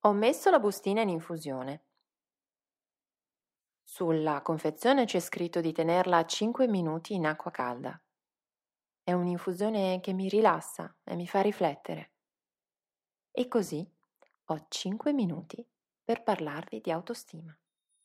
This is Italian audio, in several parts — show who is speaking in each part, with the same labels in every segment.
Speaker 1: Ho messo la bustina in infusione. Sulla confezione c'è scritto di tenerla a 5 minuti in acqua calda. È un'infusione che mi rilassa e mi fa riflettere. E così ho 5 minuti per parlarvi di autostima.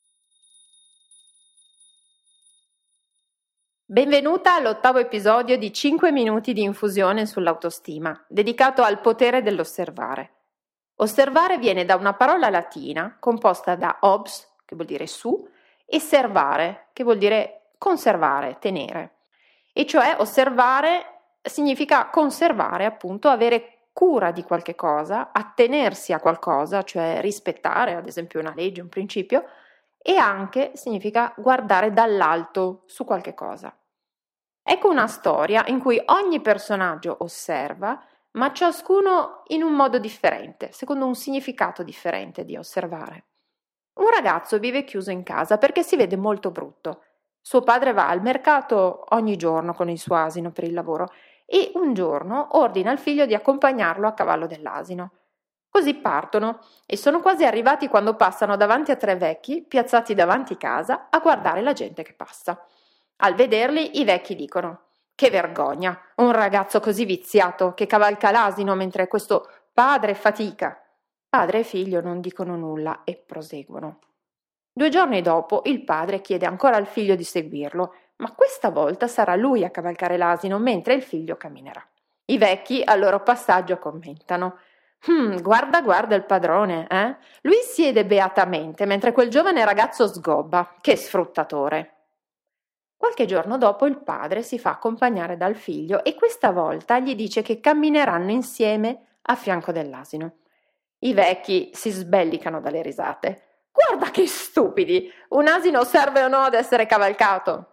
Speaker 1: Benvenuta all'8º episodio di 5 minuti di infusione sull'autostima, dedicato al potere dell'osservare. Osservare viene da una parola latina composta da obs, che vuol dire su, e servare, che vuol dire conservare, tenere. E cioè osservare significa conservare, appunto, avere cura di qualche cosa, attenersi a qualcosa, cioè rispettare, ad esempio, una legge, un principio, e anche significa guardare dall'alto su qualche cosa. Ecco una storia in cui ogni personaggio osserva, ma ciascuno in un modo differente, secondo un significato differente di osservare. Un ragazzo vive chiuso in casa perché si vede molto brutto. Suo padre va al mercato ogni giorno con il suo asino per il lavoro e un giorno ordina al figlio di accompagnarlo a cavallo dell'asino. Così partono e sono quasi arrivati quando passano davanti a 3 vecchi piazzati davanti casa a guardare la gente che passa. Al vederli i vecchi dicono: «Che vergogna, un ragazzo così viziato che cavalca l'asino mentre questo padre fatica». Padre e figlio non dicono nulla e proseguono. 2 giorni dopo il padre chiede ancora al figlio di seguirlo, ma questa volta sarà lui a cavalcare l'asino mentre il figlio camminerà. I vecchi al loro passaggio commentano: guarda, guarda il padrone, eh? Lui siede beatamente mentre quel giovane ragazzo sgobba. Che sfruttatore!» Qualche giorno dopo il padre si fa accompagnare dal figlio e questa volta gli dice che cammineranno insieme a fianco dell'asino. I vecchi si sbellicano dalle risate. «Guarda che stupidi! Un asino serve o no ad essere cavalcato?»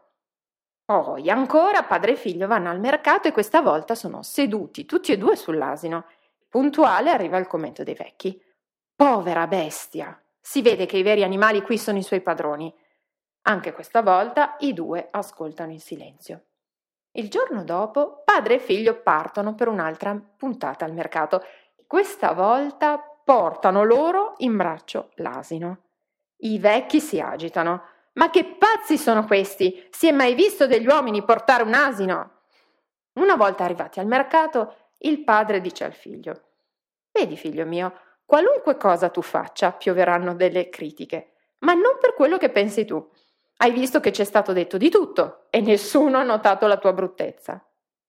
Speaker 1: Poi ancora padre e figlio vanno al mercato e questa volta sono seduti tutti e due sull'asino. Puntuale arriva il commento dei vecchi. «Povera bestia! Si vede che i veri animali qui sono i suoi padroni». Anche questa volta i due ascoltano in silenzio. Il giorno dopo padre e figlio partono per un'altra puntata al mercato. Questa volta portano loro in braccio l'asino. I vecchi si agitano. «Ma che pazzi sono questi? Si è mai visto degli uomini portare un asino?» Una volta arrivati al mercato, il padre dice al figlio: «Vedi, figlio mio, qualunque cosa tu faccia pioveranno delle critiche, ma non per quello che pensi tu. Hai visto che c'è stato detto di tutto e nessuno ha notato la tua bruttezza».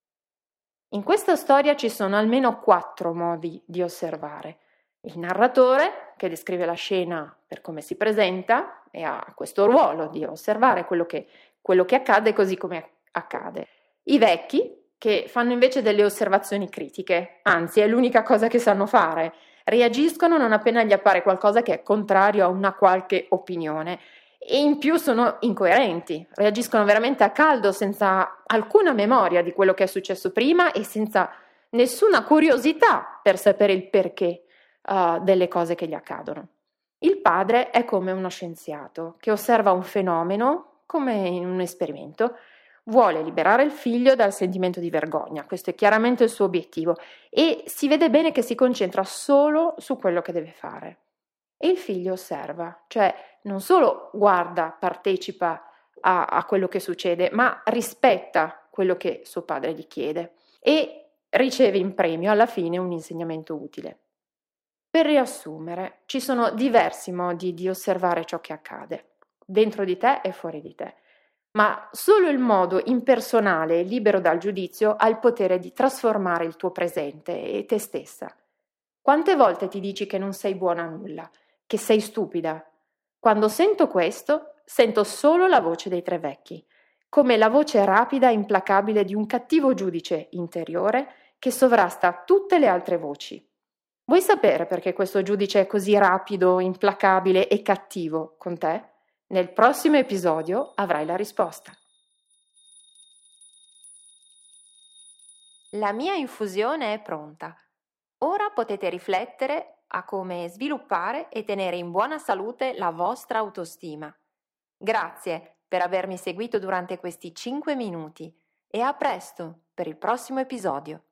Speaker 1: In questa storia ci sono almeno 4 modi di osservare. Il narratore, che descrive la scena per come si presenta, e ha questo ruolo di osservare quello che accade così come accade. I vecchi, che fanno invece delle osservazioni critiche, anzi è l'unica cosa che sanno fare. Reagiscono non appena gli appare qualcosa che è contrario a una qualche opinione. E in più sono incoerenti, reagiscono veramente a caldo, senza alcuna memoria di quello che è successo prima e senza nessuna curiosità per sapere il perché delle cose che gli accadono. Il padre è come uno scienziato che osserva un fenomeno come in un esperimento, vuole liberare il figlio dal sentimento di vergogna, questo è chiaramente il suo obiettivo, e si vede bene che si concentra solo su quello che deve fare. E il figlio osserva, cioè non solo guarda, partecipa a quello che succede, ma rispetta quello che suo padre gli chiede e riceve in premio alla fine un insegnamento utile. Per riassumere, ci sono diversi modi di osservare ciò che accade, dentro di te e fuori di te, ma solo il modo impersonale e libero dal giudizio ha il potere di trasformare il tuo presente e te stessa. Quante volte ti dici che non sei buona a nulla, che sei stupida? Quando sento questo, sento solo la voce dei 3 vecchi, come la voce rapida e implacabile di un cattivo giudice interiore che sovrasta tutte le altre voci. Vuoi sapere perché questo giudice è così rapido, implacabile e cattivo con te? Nel prossimo episodio avrai la risposta. La mia infusione è pronta. Ora potete riflettere a come sviluppare e tenere in buona salute la vostra autostima. Grazie per avermi seguito durante questi 5 minuti e a presto per il prossimo episodio.